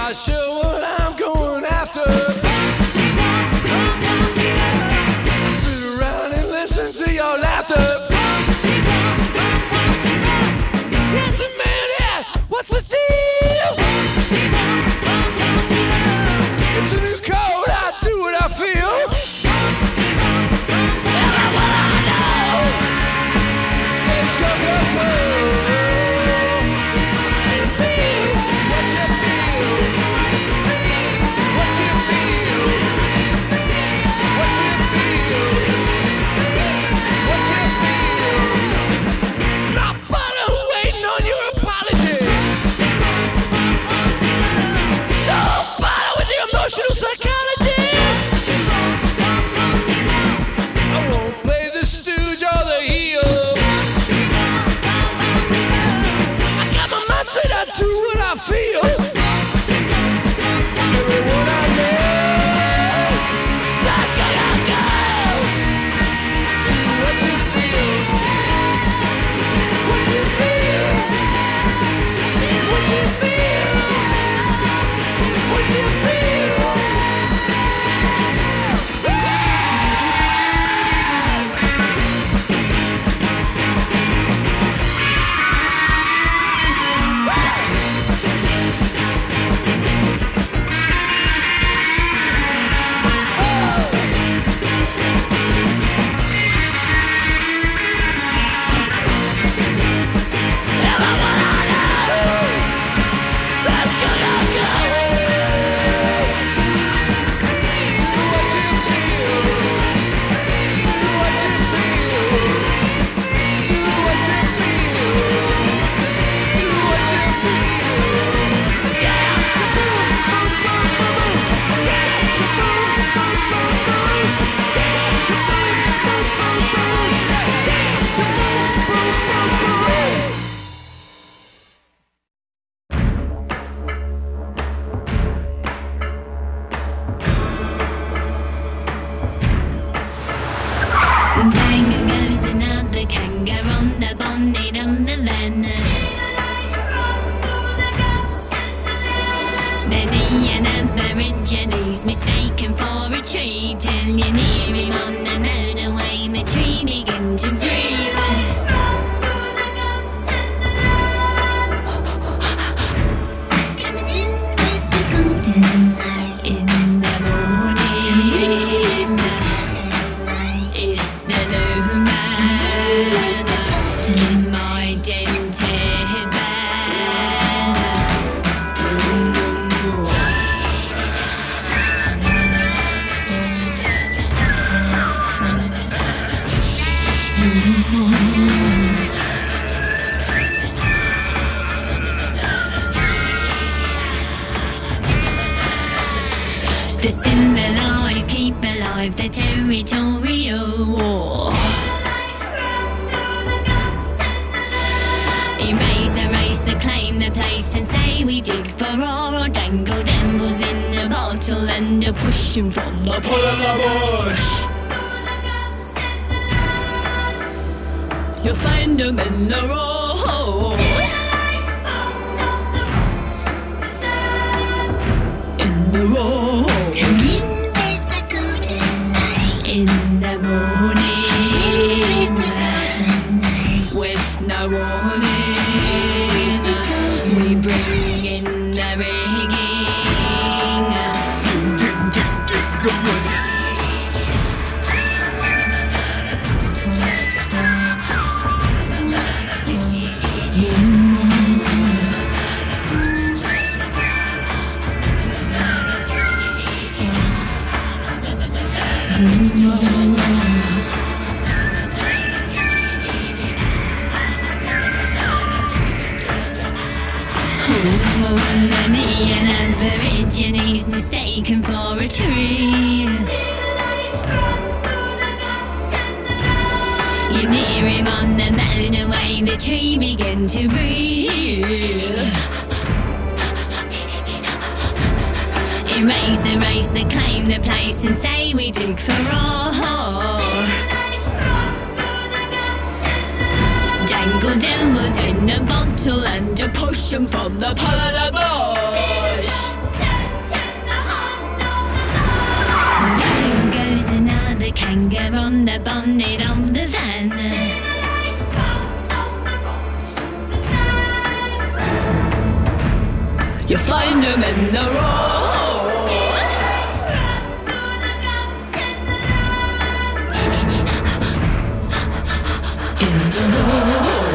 not sure what I'm going after. Sit around and listen to your laughter. Listen, man, yeah, what's the deal? It's a new code, I do what I feel. Mistaken for a tree till you're near him on the motorway. The tree begins to breathe. Coming in with the golden light in the morning. Coming in with the golden light. It's the new man. It's my dented the symbolise keep alive the territorial war. Erase the claim the place and say we dig for ore, or dangle devils in a bottle and push 'em from the pull of the bush. You'll find 'em in the road. In the road. Come in with the golden light. In the morning. Come in with the golden light. With no warning. We bring in the rigging. An Aborigines mistaken for a tree. You near him on the motorway, the tree began to breathe. Erase the claim the place and say we dig for ore. Dangle devils in a bottle and push 'em from the pull of the bush. a bonnet on the van. You find them in the road. In the road.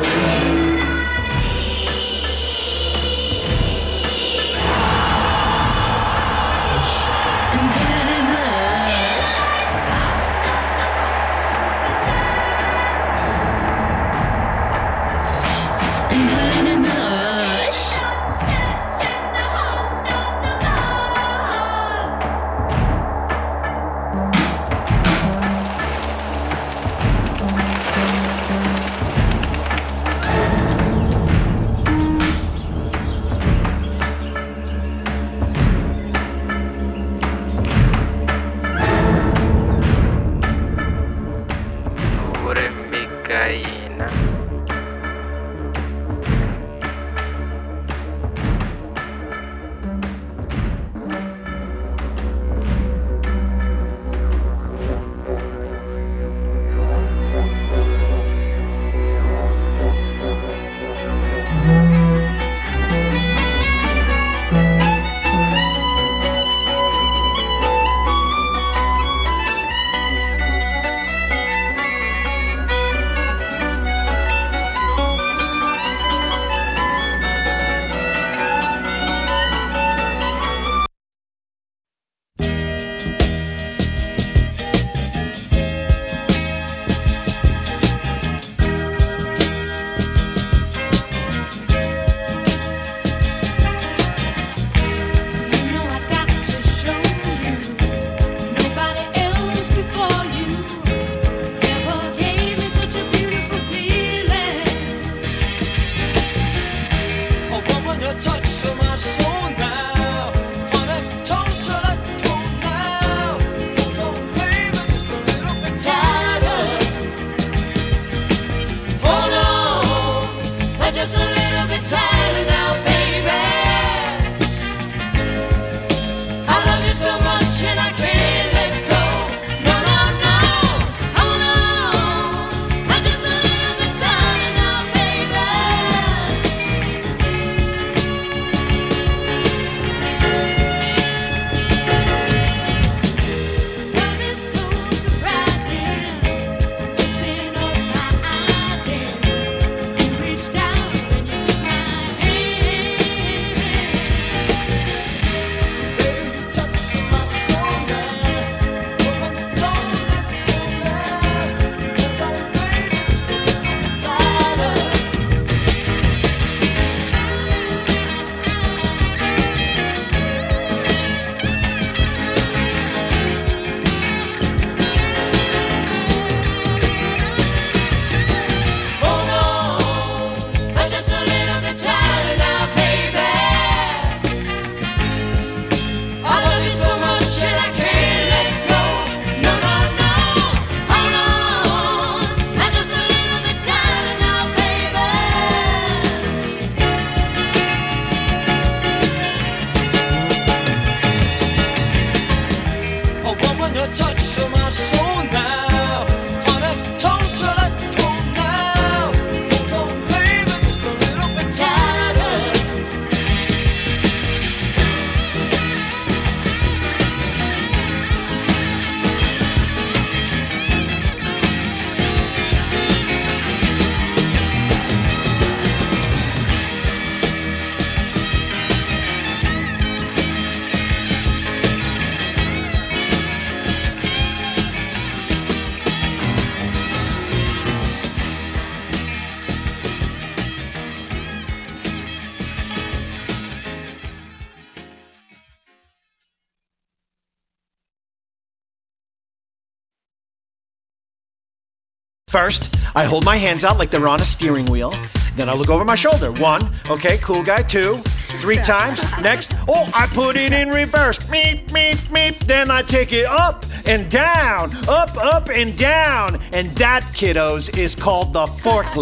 First, I hold my hands out like they're on a steering wheel. Then I look over my shoulder. 1, okay, cool guy. 2, 3 times. Next, oh, I put it in reverse. Meep, meep, meep. Then I take it up and down, up and down. And that, kiddos, is called the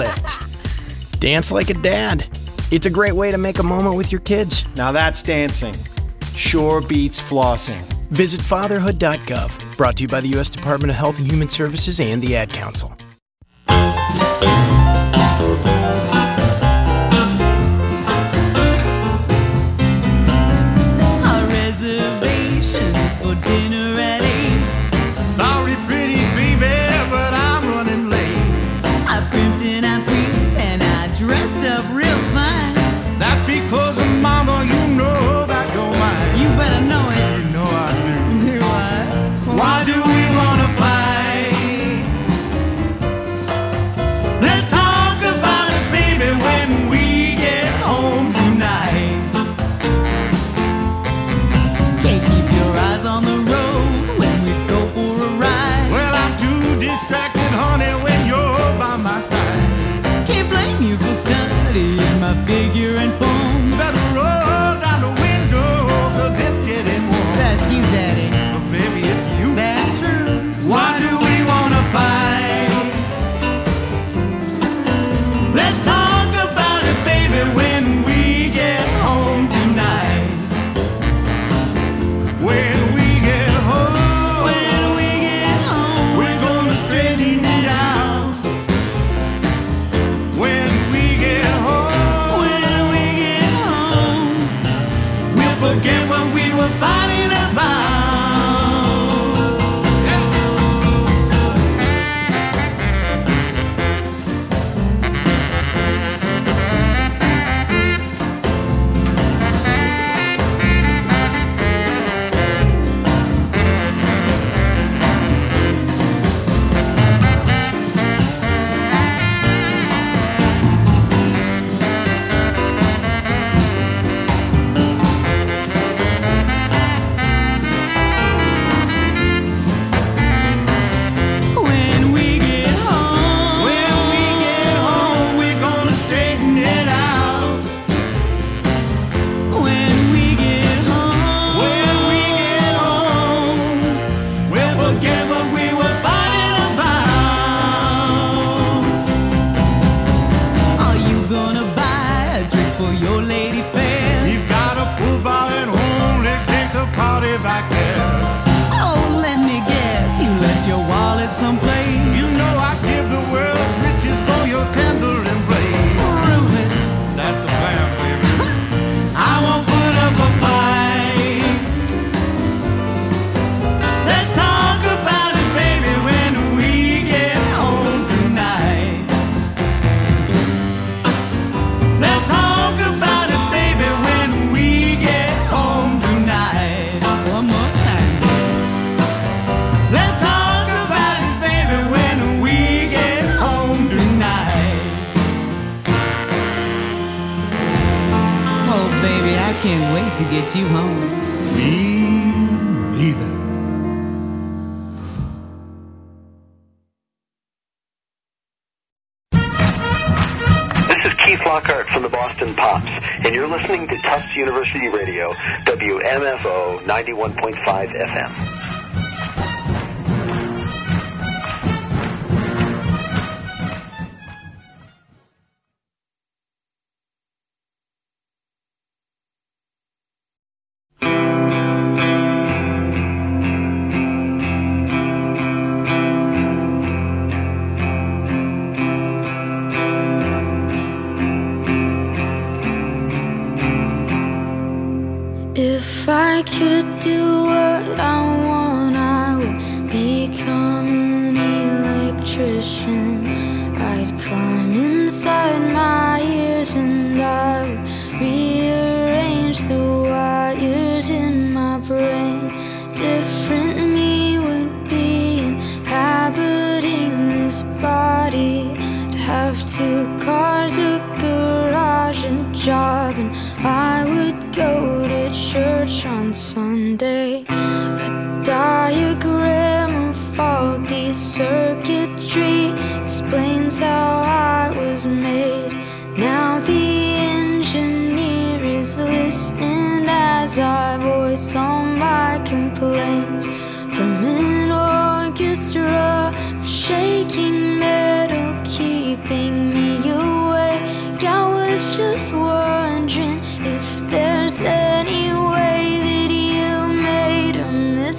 forklift. Dance like a dad. It's a great way to make a moment with your kids. Now that's dancing. Sure beats flossing. Visit fatherhood.gov. Brought to you by the U.S. Department of Health and Human Services and the Ad Council. Our reservation is for dinner at 8. Sorry, pretty baby, but I'm running late. I primped and I prepped and I dressed up real fine. That's because, mama, you know that you're mine. You better know it. You know I do. Do I? Why do we wanna fight? Let's talk about it, baby, when we get home tonight. Can't keep your eyes on the road when we go for a ride. Well, I'm too distracted, honey, when you're by my side. Can't blame you for studying my figure and form. Better roll down the window, 'cause it's getting warm. That's you, Daddy. But baby, it's you. That's true. Why do we wanna fight? Let's talk about it, baby, when we get home tonight. When we get home, When we get home, we're gonna straighten it out. When we get home, when we get home, we'll forget what we were fighting about. when we get home, When we get home, we're gonna straighten it out. when we get home, When we get home, we'll forget what we were fighting about. are you gonna buy a drink for your lady fair? We've got a full bar at home, let's take the party back there. Oh, let me guess, you left your wallet someplace. You know I give the world's riches for your tender embrace. Prove it. That's the plan, baby. I won't put up a fight. Let's talk about it, baby, when we get home tonight. Let's talk about it, baby, when we get home tonight. One more time. Let's talk about it, baby, when we get home tonight. Oh, baby, I can't wait to get you home. Me neither. This is Keith Lockhart from the Boston Pops, and you're listening to Tufts University Radio, WMFO 91.5 FM. If I could do what I want, I would become an electrician. I'd climb inside my ears and I would rearrange the wires in my brain. Different me would be inhabiting this body. I'd have 2 cars, a garage, a job, and I would go to church on Sunday. A diagram of faulty circuitry explains how I was made. Now the engineer is listening as I voice all my complaints. From an orchestra of shaking metal keeping me awake, I was just wondering if there's any way that you made a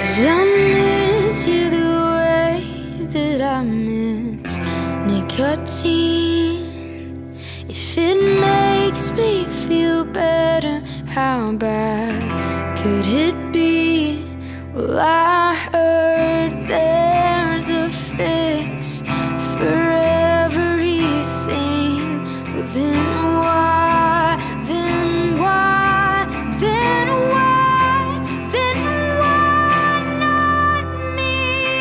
'Cause I miss you the way that I miss nicotine. If it makes me feel better, how bad could it be? Well, I heard there's a fix for everything. Well, then why, then why, then why, then why not me?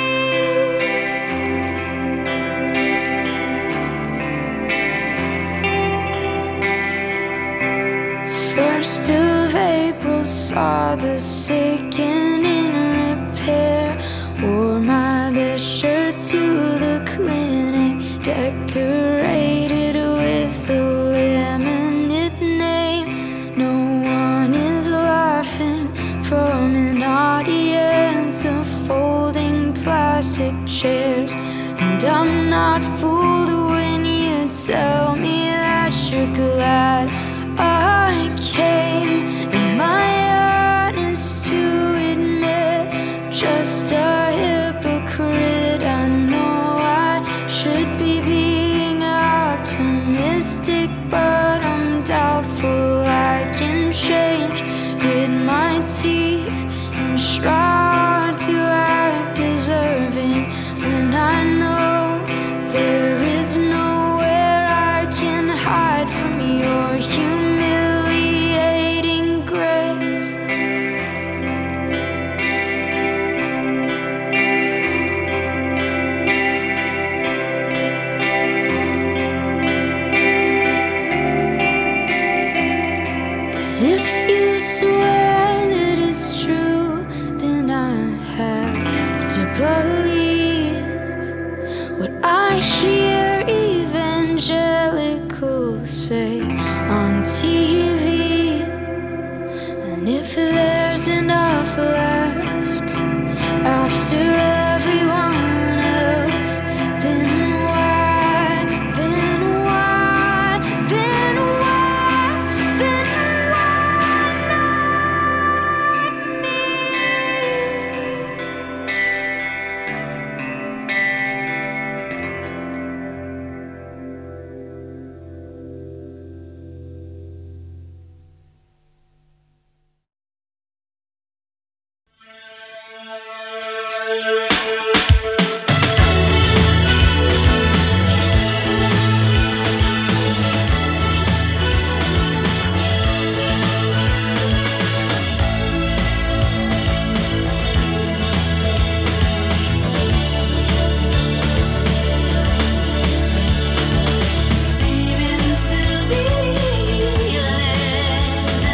First of April saw the second in repair. Wore my best shirt to the clinic, decorated with a laminate name. No one is laughing from an audience of folding plastic chairs. And I'm not fooled when you tell me that you're glad I came. Am I honest to admit, just a hypocrite? I know I should be being optimistic, but I'm doubtful I can change. Grit my teeth and try to act deserving when I know there is nowhere I can hide from your humiliating grace. If you swear that it's true, then I have to believe what I hear evangelicals say on TV. And if there's enough left after everyone else, then why, then why, then why, then why not me?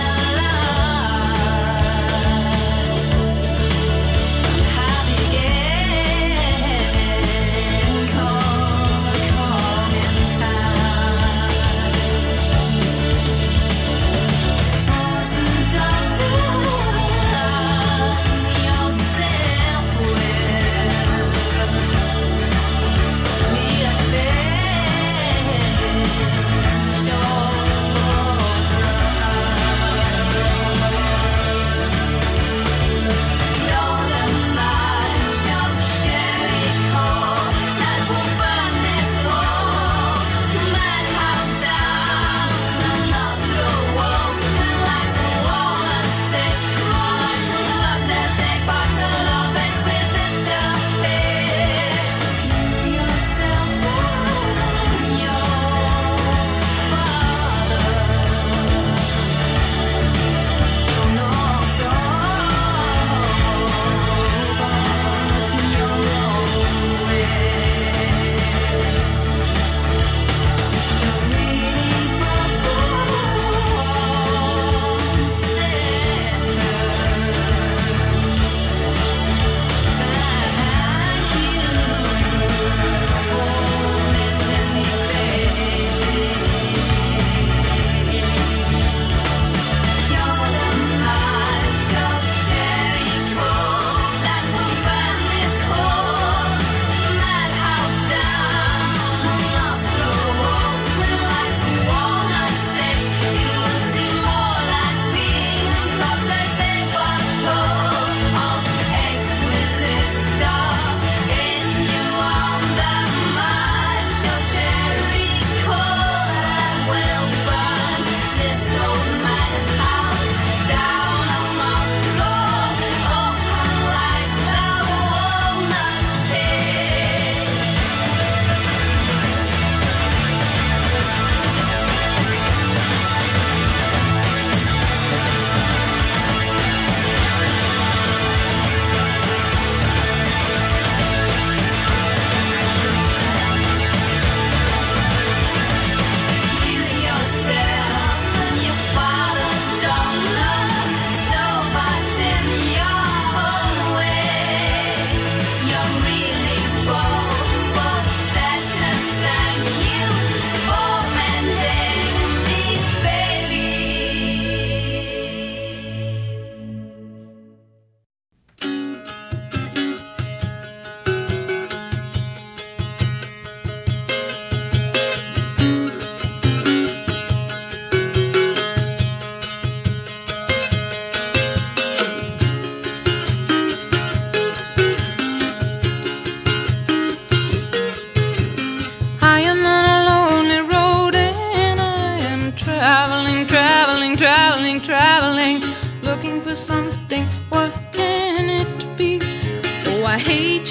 Happy again.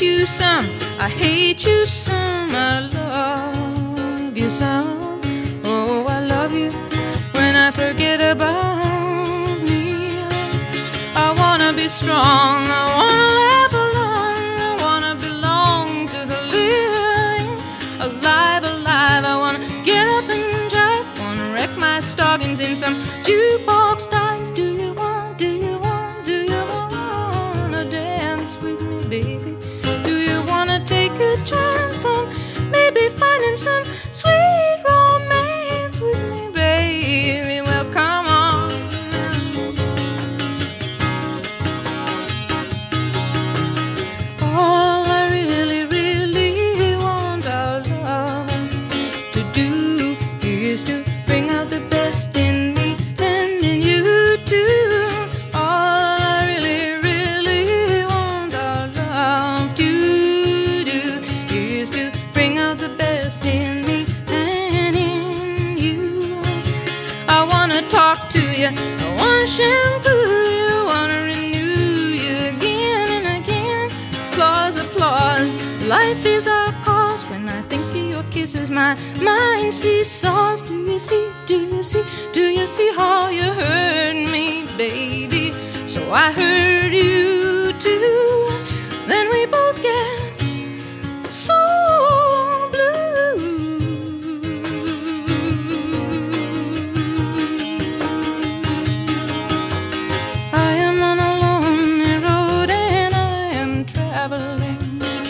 you some, I hate you some, I love you some. Oh, I love you when I forget about me. I wanna be strong, I wanna live alone, I wanna belong to the living. Alive, alive, I wanna get up and drive, wanna wreck my stockings in some jukebox dive. Do you wanna dance with me, baby? Do you wanna take a chance on maybe finding some sweet romance with me, baby? Well, come on. All I really, really want our love to do is to bring out the best in me and in you too. All I really, really want our love to do is to bring out the best in me and in you. I wanna talk to you, I wanna shampoo you, I wanna renew you again and again. Applause, applause, life is our cause. When I think of your kisses, my mind seesaws. Do you see, do you see, do you see how you hurt me, baby? So I hurt you too. Then we both get so blue. I am on a lonely road and I am traveling,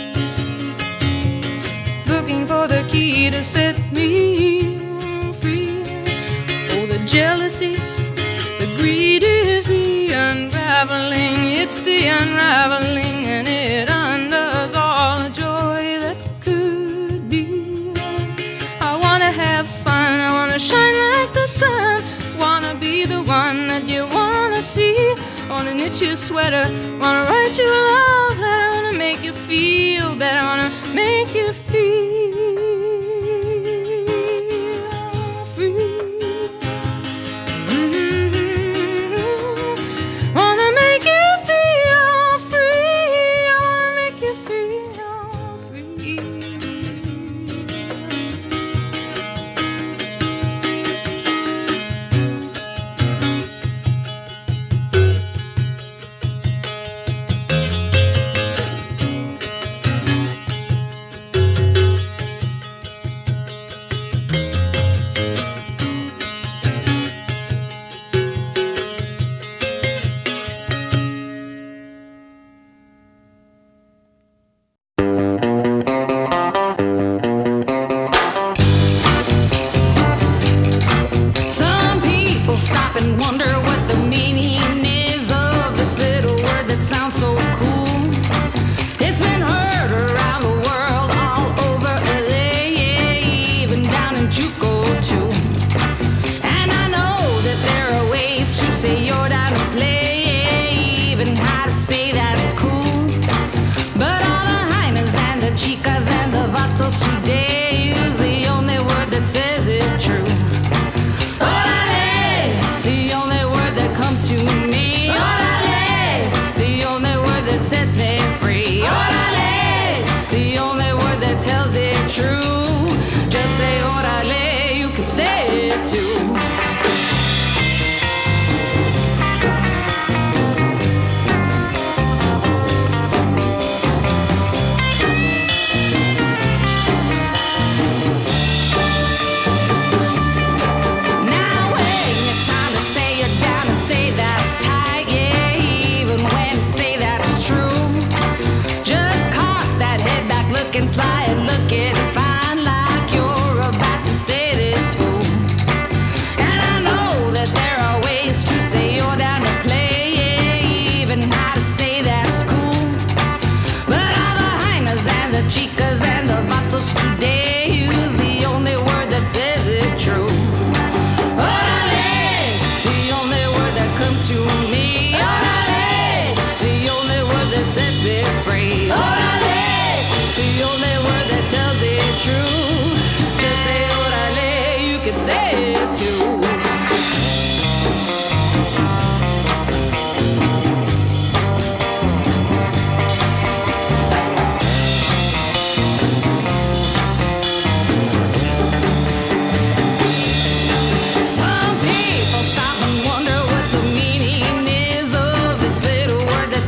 looking for the key to set me free. Oh, the jealousy, the greed is the unraveling. It's the unraveling, and it undoes all the joy that could be. I wanna have fun, I wanna shine like the sun, wanna be the one that you wanna see. Wanna knit your sweater, wanna write you a love letter, wanna make you feel better, wanna make you feel free. Wanna make you feel free, I wanna make you feel free.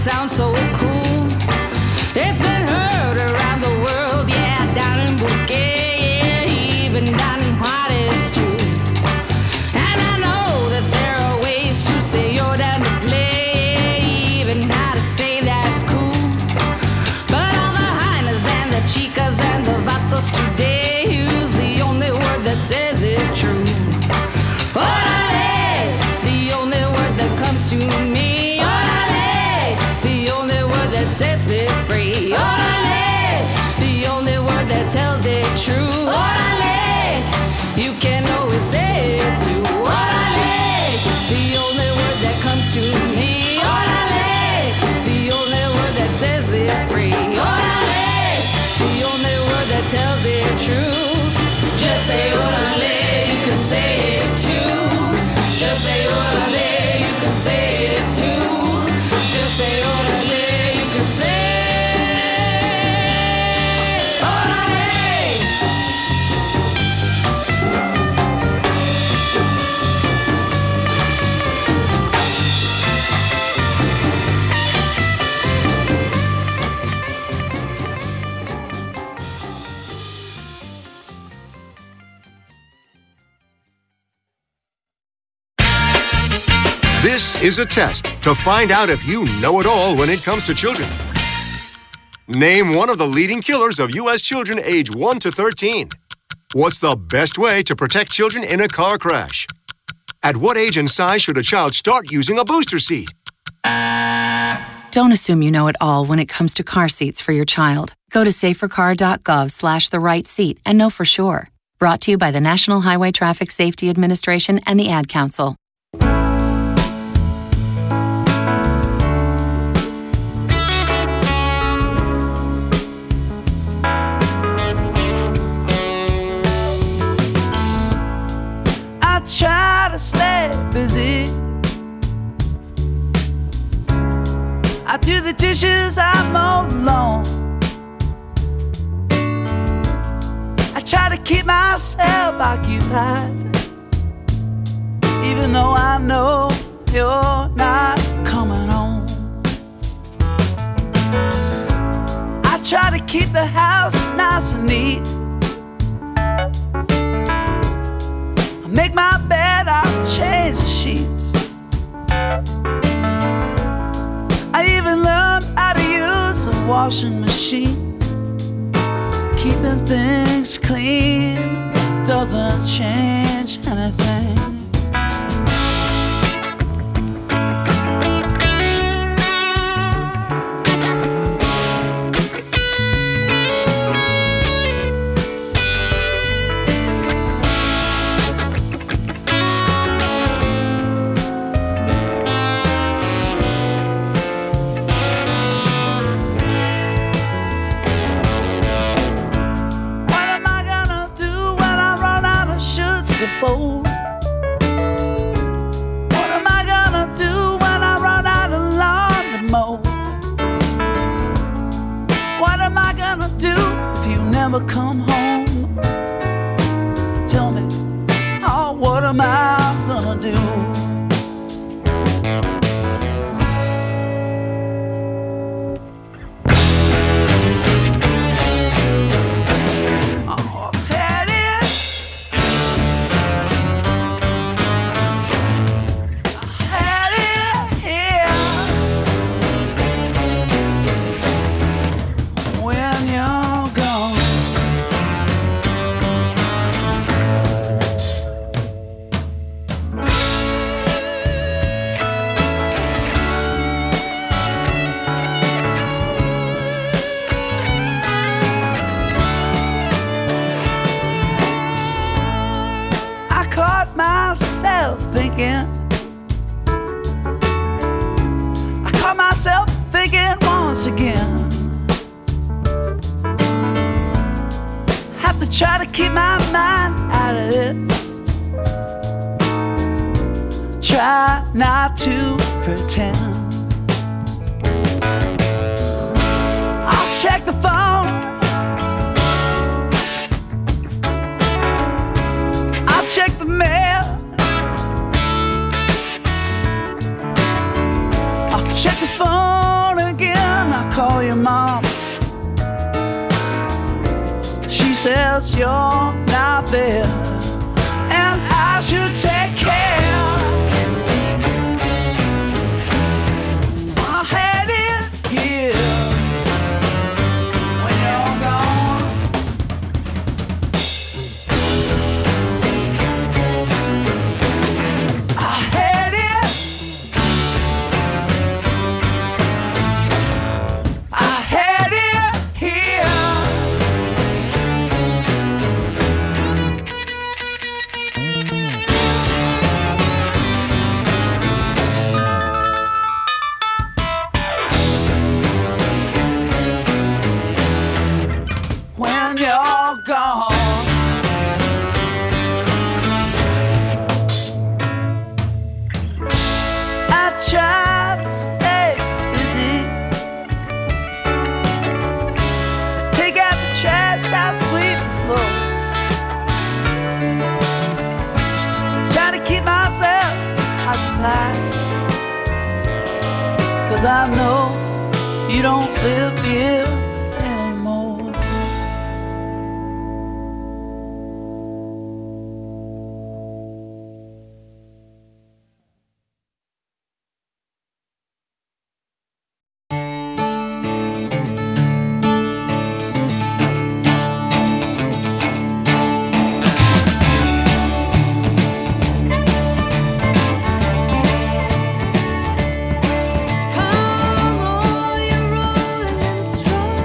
sounds so cool. It's been heard around the world, yeah, down in Bouquet, yeah, even down in Juarez too. And I know that there are ways to say you're down to play, even how to say that's cool. But all the hyenas and the chicas and the vatos today use the only word that says it true. Orale, the only word that comes to me. Orale, the only word that sets me free. Orale, the only word that tells it true. Orale, you can always say it too. Orale, the only word that comes to me. Orale, the only word that sets me free. Orale, the only word that tells it true. Just say orale, you can say it too. Just say orale, you can say it too. Just say orale, you can say orale. This is a test to find out if you know it all when it comes to children. Name one of the leading killers of U.S. children age 1 to 13. What's the best way to protect children in a car crash? At what age and size should a child start using a booster seat? Don't assume you know it all when it comes to car seats for your child. Go to safercar.gov/the-right-seat and know for sure. Brought to you by the National Highway Traffic Safety Administration and the Ad Council. I try to stay busy. I do the dishes, I mow the lawn. I try to keep myself occupied, even though I know you're not coming home. I try to keep the house nice and neat. I make my bed, I change the sheets. I even learned how to use a washing machine. Keeping things clean doesn't change anything. Fold. What am I gonna do when I run out of lawn to mow? What am I gonna do if you never come home? Tell me, oh, what am I gonna do? I caught myself thinking once again. Have to try to keep my mind out of this. Try not to pretend. I'll check the phone. I'll check the mail. Check the phone call your mom. She says you're not there, and I should take care. I had it here when you're gone. I had it. I had it here. When you're gone, I try to stay busy. I take out the trash, I sweep the floor. Try to keep myself occupied, 'cause I know you don't live here anymore. Come all you rolling and strolling.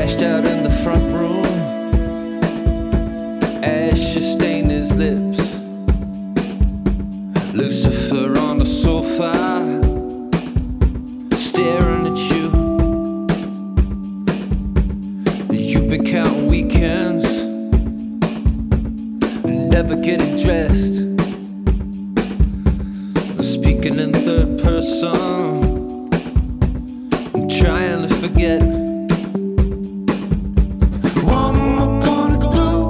crashed out in the front room. Ashes stained his lips. Lucifer on the sofa, staring at you. You've been counting weekends, never getting dressed. Speaking in third person, I'm trying to forget. What am I gonna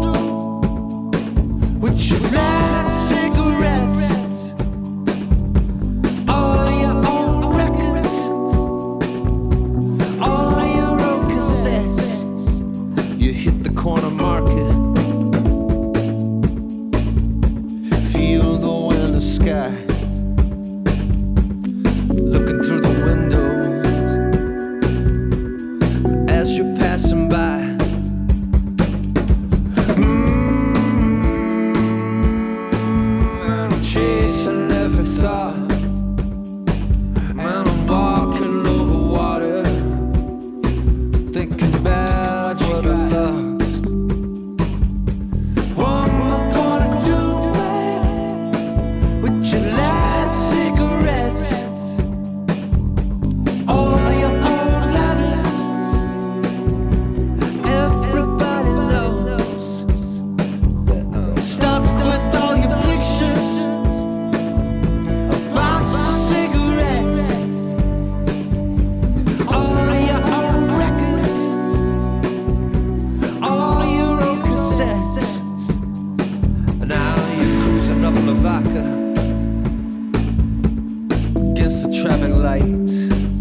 do with your last cigarettes? All your own records, all your own cassettes. You hit the corner market, feel the winter sky. Looking through the windows as you're passing by. I'm chasing every thought. Man, I'm walking over water, thinking about what I lost. What am I gonna do with your last cigarettes? All your old letters, everybody knows that I'm stuck with all your pictures, a box of cigarettes, all your old records, all your old cassettes. Now you're cruising up Lavaca against the traffic lights.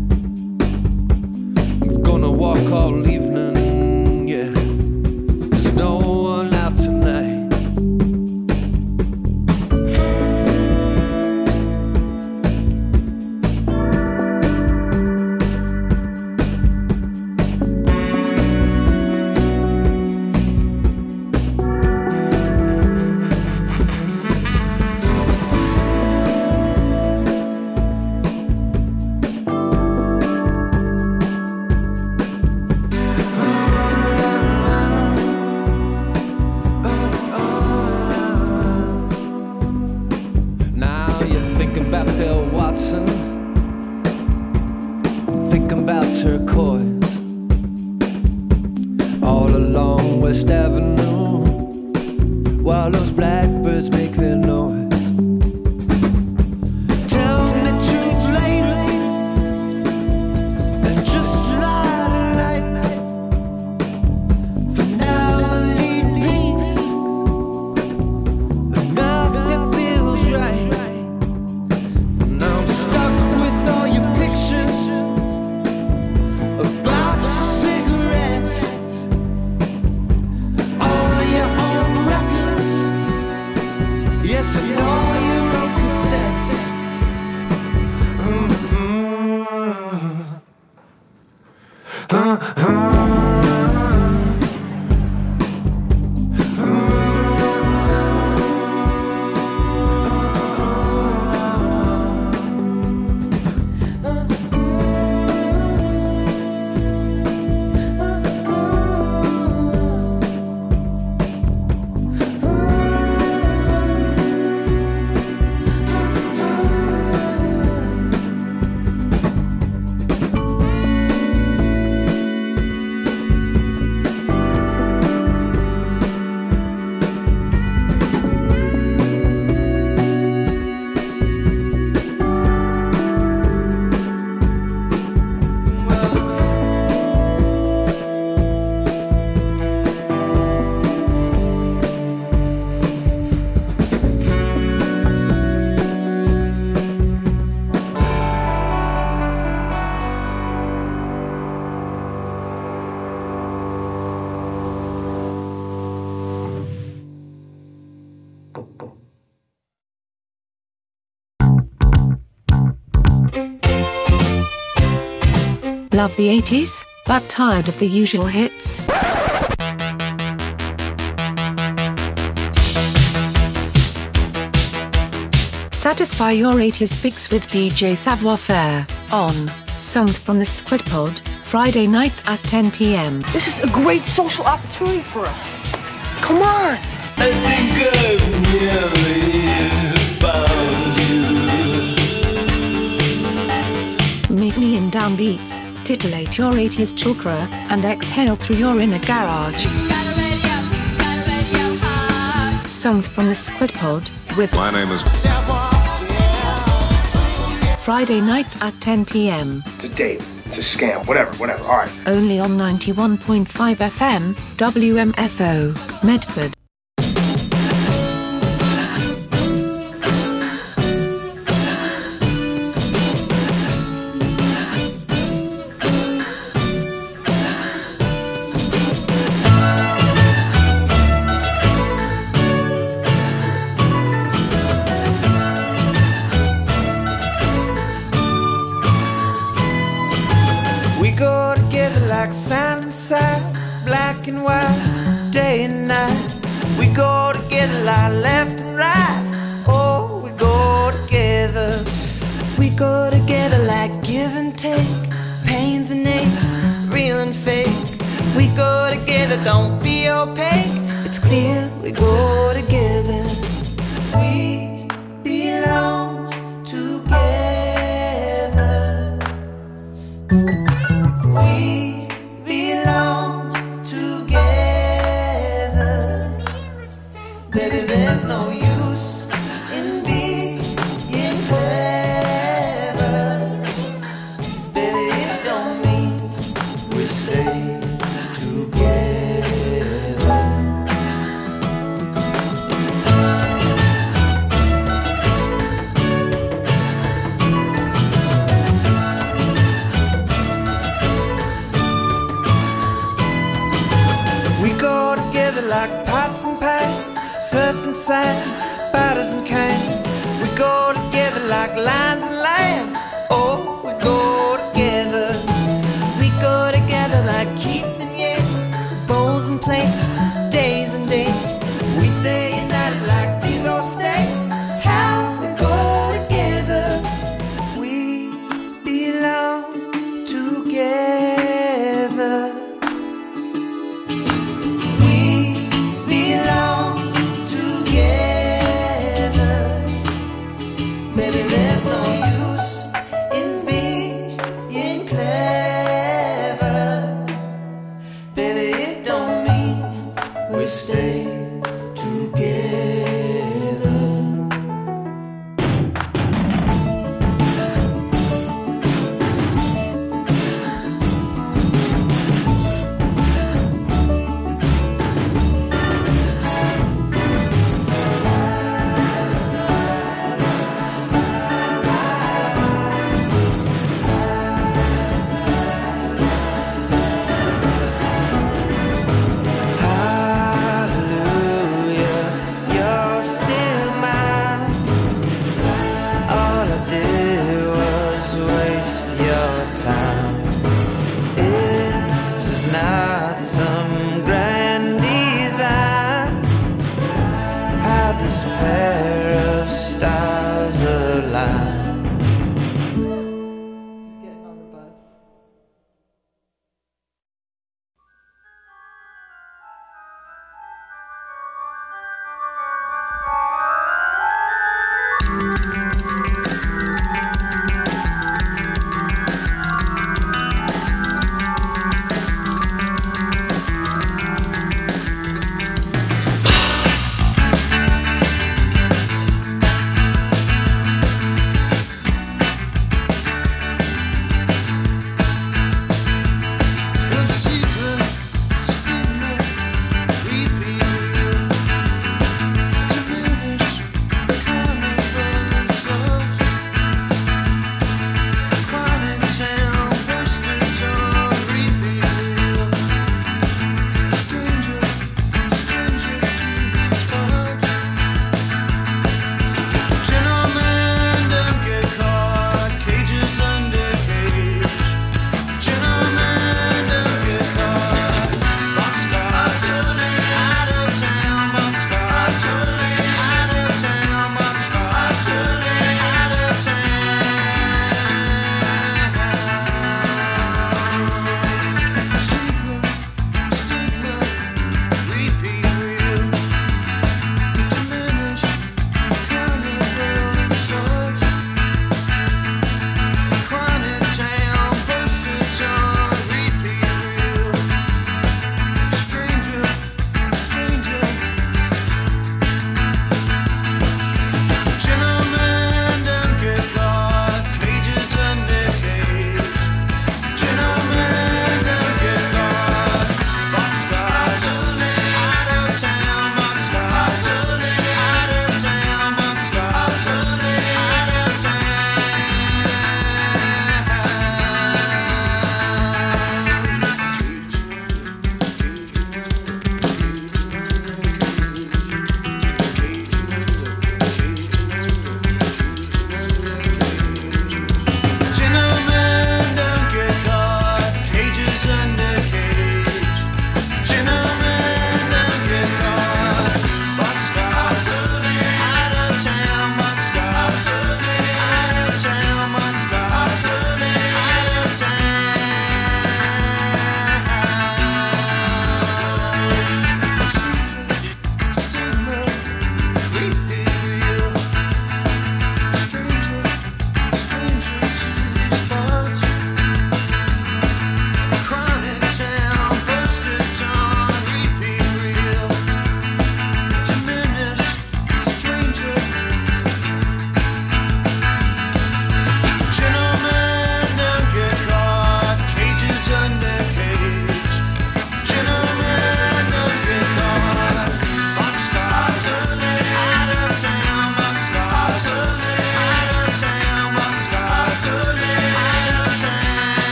Gonna walk all evening, yeah. There's no one out tonight. Now you're thinking about Bill Watson, thinking about turquoise, all along West Avenue, while those blackbirds make their noise. Tell me the truth later, and just lie tonight. For now I need peace, and nothing feels right. Now I'm stuck with all your pictures, a box of cigarettes, all your own records, yes, and all your own cassettes. Love the 80s, but tired of the usual hits? Satisfy your 80s fix with DJ Savoir Faire on Songs from the Squid Pod Friday nights at 10 p.m. This is a great social opportunity for us. Come on. I think I've nearly found you. Meet me in downbeats, titillate your 80s chakra, and exhale through your inner garage. Songs from the Squid Pod with My name is Friday nights at 10 p.m. It's a date. It's a scam. Whatever. All right. Only on 91.5 FM, WMFO, Medford. Like sand and sand, black and white, day and night. We go together like left and right. Oh, we go together. We go together like give and take, pains and aches, real and fake. We go together, don't be opaque. It's clear we go together. We belong together. We belong together. Baby, there's no use in being clever. Baby, it don't mean we stay together. We go together like pots and pans, surf and sand, batters and cans. We go together like lions and lambs. Oh, we go together. We go together like Keats and Yates, bowls and plates, days and dates. We stay united like these old states. It's how we go together. We belong together. We belong together. Baby, there's no use in being clever. Baby, it don't mean we stay together.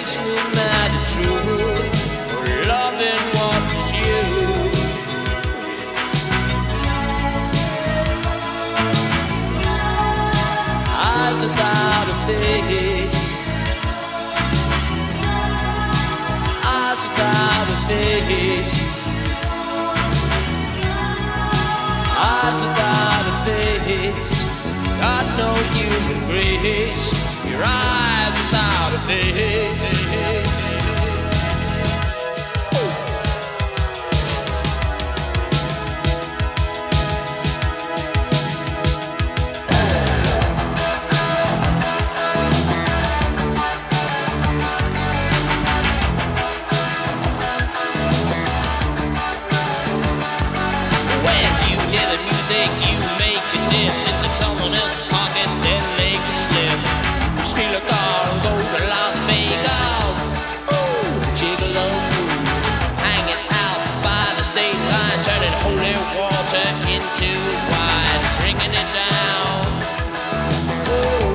makes me mad and true. For loving what is you. Eyes without a face. Eyes without a face. Eyes without a face. Got no human grace. Your eyes without a face. When you hear the music, you make a dip into someone else's pocket, then make a slip. Steal a car and go to Las Vegas. Ooh, gigolo, hanging out by the state line, turning holy water into wine, drinking it down. Ooh.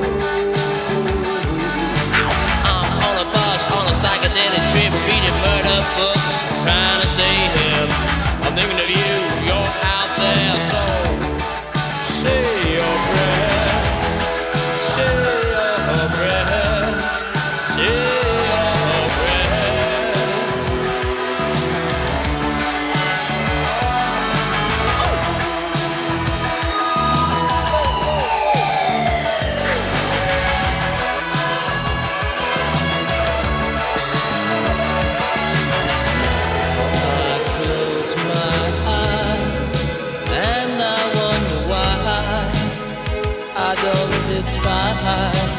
I'm on a bus, on a psychedelic trip, reading murder books, trying to stay hip. I'm thinking of you, you're out there, so say your prayers, say your prayers, say your prayers. I close my eyes and I wonder why I don't despise.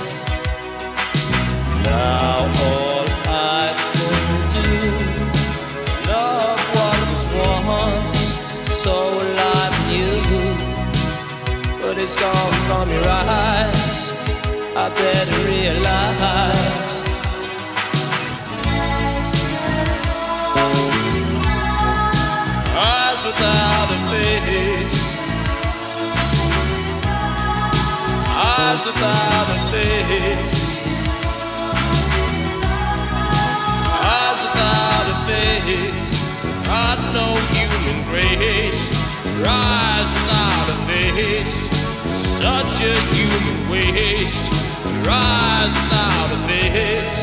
Now all I can do, love what was once so alive in you, but it's gone from your eyes. I better realize. Eyes without a face. Eyes without a face. Eyes without a face. Got no human grace. Eyes without a face. Such a human waste. Eyes without a face.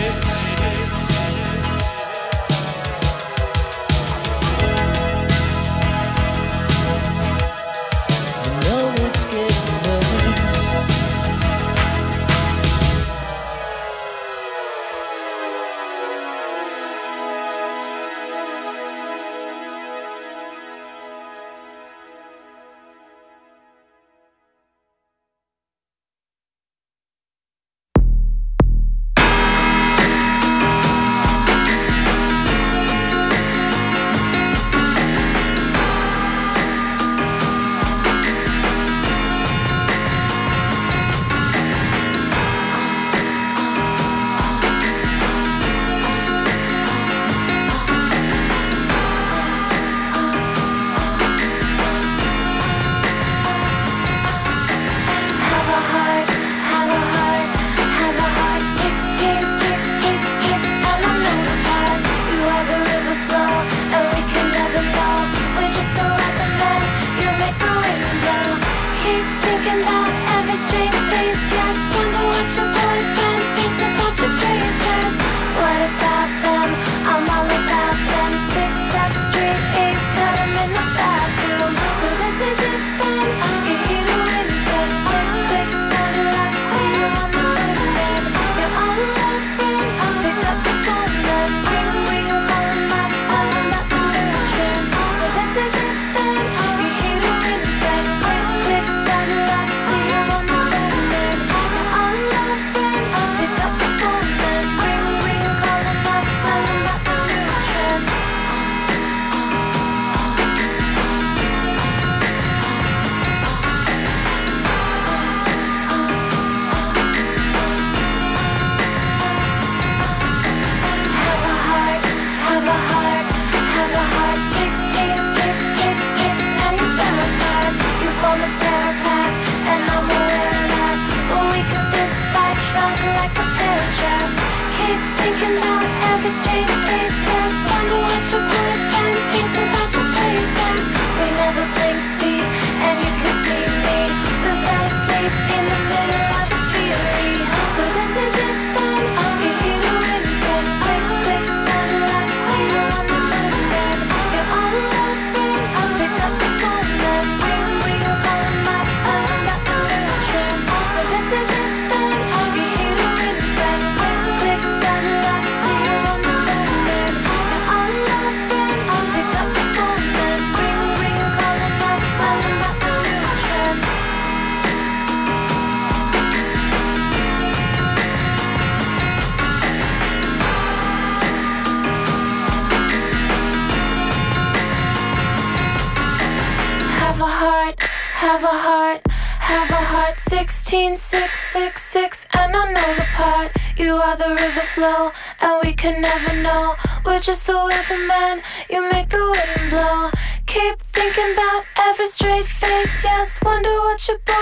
It's getting worse. at 16,666, and I know the part. You are the river flow, and we can never know. We're just the weatherman, you make the wind blow. Keep thinking about every straight face, yes. Wonder what you're